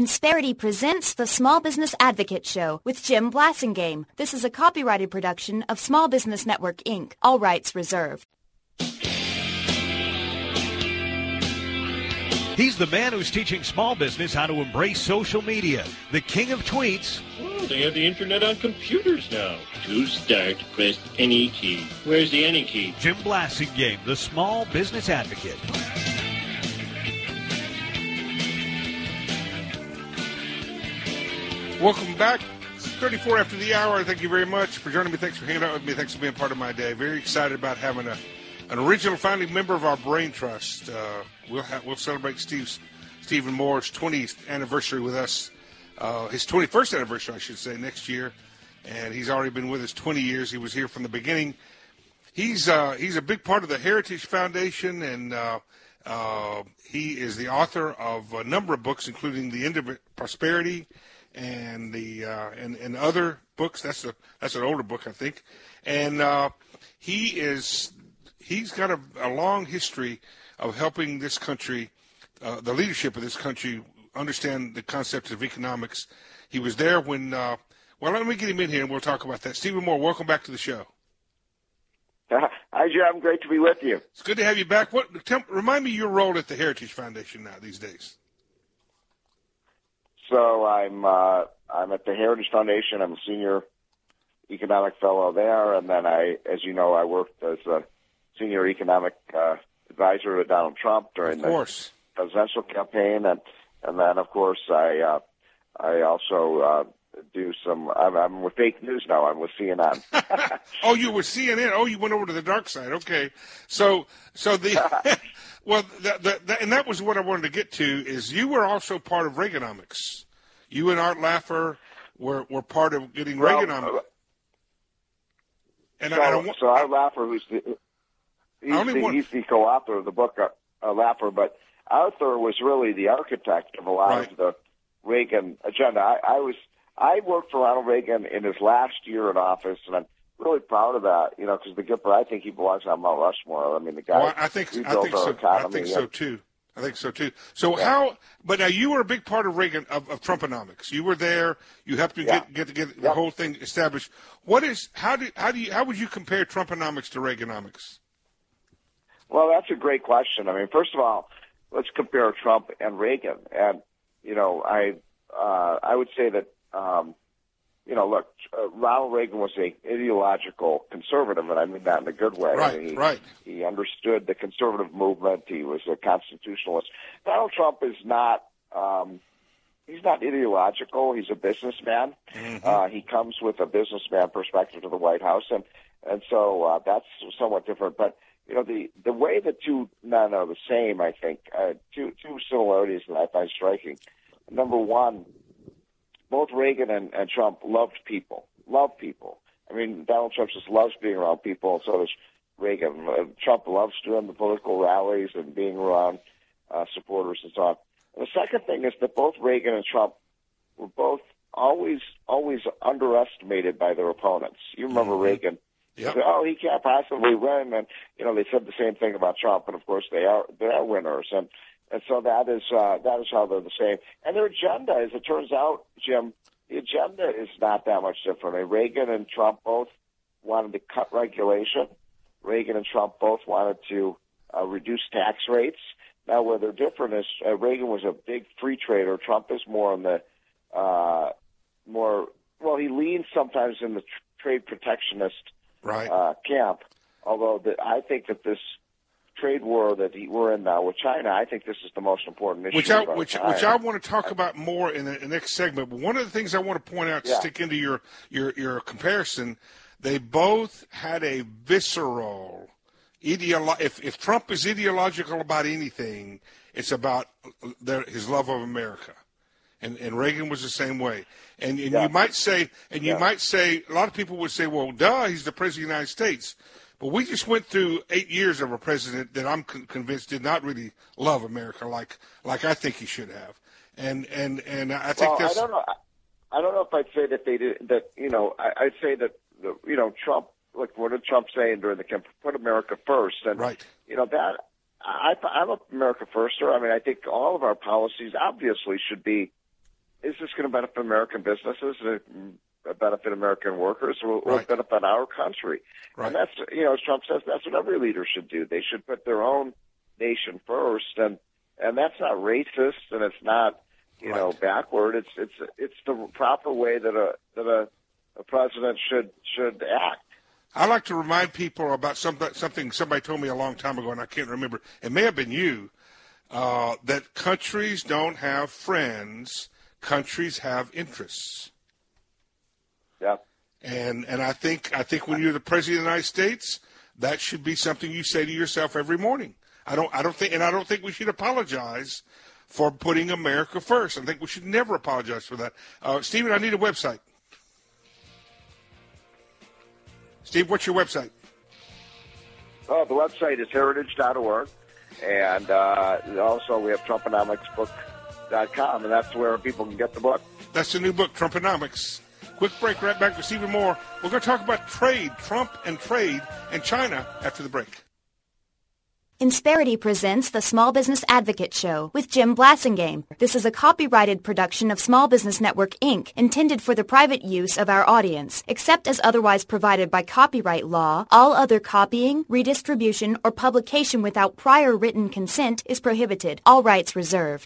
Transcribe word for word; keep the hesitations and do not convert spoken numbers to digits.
Insperity presents the Small Business Advocate Show with Jim Blasingame. This is a copyrighted production of Small Business Network, Incorporated. All rights reserved. He's the man who's teaching small business how to embrace social media. The king of tweets. Oh, they have the internet on computers now. To start, press any key. Where's the any key? Jim Blasingame, the small business advocate. Welcome back. It's thirty-four after the hour. Thank you very much for joining me. Thanks for hanging out with me. Thanks for being part of my day. Very excited about having a, an original founding member of our Brain Trust. Uh, we'll have, we'll celebrate Steve's, Stephen Moore's twentieth anniversary with us, uh, his twenty-first anniversary, I should say, next year. And he's already been with us twenty years. He was here from the beginning. He's uh, he's a big part of the Heritage Foundation, and uh, uh, he is the author of a number of books, including The End of Prosperity, and the uh, and, and other books. That's a that's an older book, I think. And uh, he is he's got a, a long history of helping this country, uh, the leadership of this country, understand the concepts of economics. He was there when. Uh, well, let me get him in here, and we'll talk about that. Stephen Moore, welcome back to the show. Uh, hi, Jim. Great to be with you. It's good to have you back. What? Tell, remind me your role at the Heritage Foundation now these days. So I'm uh, I'm at the Heritage Foundation. I'm a senior economic fellow there, and then I, as you know, I worked as a senior economic uh, advisor to Donald Trump during the presidential campaign, and and then of course I uh, I also uh, do some. I'm, I'm with fake news now. I'm with C N N. Oh, you were C N N. Oh, you went over to the dark side. Okay, so so the. Well, that, that, that, and that was what I wanted to get to, is you were also part of Reaganomics. You and Art Laffer were, were part of getting well, Reaganomics. And so, I, I don't want, so Art Laffer, who's the, he's, the, want, he's the co-author of the book, uh, uh, Laffer, but Arthur was really the architect of a lot right. of the Reagan agenda. I, I was I worked for Ronald Reagan in his last year in office, and I'm really proud of that, you know, because the Gipper, I think he belongs on Mount Rushmore. I mean, the guy. Well, I think I think so. I think so too. I think so too. So yeah. how? But now you were a big part of Reagan of, of Trumponomics. You were there. You helped to yeah. get get get the yeah. whole thing established. What is? How do how do you how would you compare Trumponomics to Reaganomics? Well, that's a great question. I mean, first of all, let's compare Trump and Reagan. And you know, I uh, I would say that. Um, You know, look, uh, Ronald Reagan was a ideological conservative, and I mean that in a good way. Right, I mean, he, right. He understood the conservative movement. He was a constitutionalist. Donald Trump is not. Um, he's not ideological. He's a businessman. Mm-hmm. Uh, he comes with a businessman perspective to the White House, and and so uh, that's somewhat different. But you know, the the way the two men are the same, I think, uh, two two similarities that I find striking. Number one. Both Reagan and, and Trump loved people, loved people. I mean, Donald Trump just loves being around people, and so does Reagan. Uh, Trump loves doing the political rallies and being around uh, supporters and so on. And the second thing is that both Reagan and Trump were both always, always underestimated by their opponents. You remember mm-hmm. Reagan? Yep. Said, oh, he can't possibly win, and you know they said the same thing about Trump, and of course they are they are winners, and. And so that is uh, that is how they're the same. And their agenda, as it turns out, Jim, the agenda is not that much different. I mean, Reagan and Trump both wanted to cut regulation. Reagan and Trump both wanted to uh, reduce tax rates. Now, where they're different is uh, Reagan was a big free trader. Trump is more on the uh, more well, he leans sometimes in the tr- trade protectionist right. uh, camp. Although the, I think that this trade war that we're in now with China, I think this is the most important issue. Which I, which, which I want to talk about more in the next segment. But one of the things I want to point out, to yeah. stick into your, your, your comparison, they both had a visceral, ideolo- if, if Trump is ideological about anything, it's about their, his love of America. And, and Reagan was the same way. And, and yeah. you might say, and you yeah. might say, a lot of people would say, well, duh, he's the president of the United States. But we just went through eight years of a president that I'm con- convinced did not really love America like like I think he should have, and and and I think well, that's. I don't know. I don't know if I'd say that they did that. You know, I, I'd say that the, you know Trump. Like what did Trump say during the campaign? Put America first, and right. You know that I, I'm a America firster. I mean, I think all of our policies obviously should be is this going to benefit American businesses? Is it benefit American workers? Or will Right. it benefit our country? Right. And that's, you know, as Trump says, that's what every leader should do. They should put their own nation first, and and that's not racist, and it's not, you Right. know, backward. It's it's it's the proper way that a that a, a president should should act. I like to remind people about something something somebody told me a long time ago, and I can't remember. It may have been you. Uh, that countries don't have friends; countries have interests. Yeah. And and I think I think when you're the president of the United States, that should be something you say to yourself every morning. I don't I don't think and I don't think we should apologize for putting America first. I think we should never apologize for that. Uh, Stephen, I need a website. Steve, what's your website? Oh, the website is heritage dot org, and uh, also we have Trumponomics book dot com, and that's where people can get the book. That's the new book, Trumponomics. Quick break, right back with Stephen Moore. We're going to talk about trade, Trump and trade, and China after the break. Insperity presents the Small Business Advocate Show with Jim Blasingame. This is a copyrighted production of Small Business Network, Incorporated, intended for the private use of our audience. Except as otherwise provided by copyright law, all other copying, redistribution, or publication without prior written consent is prohibited. All rights reserved.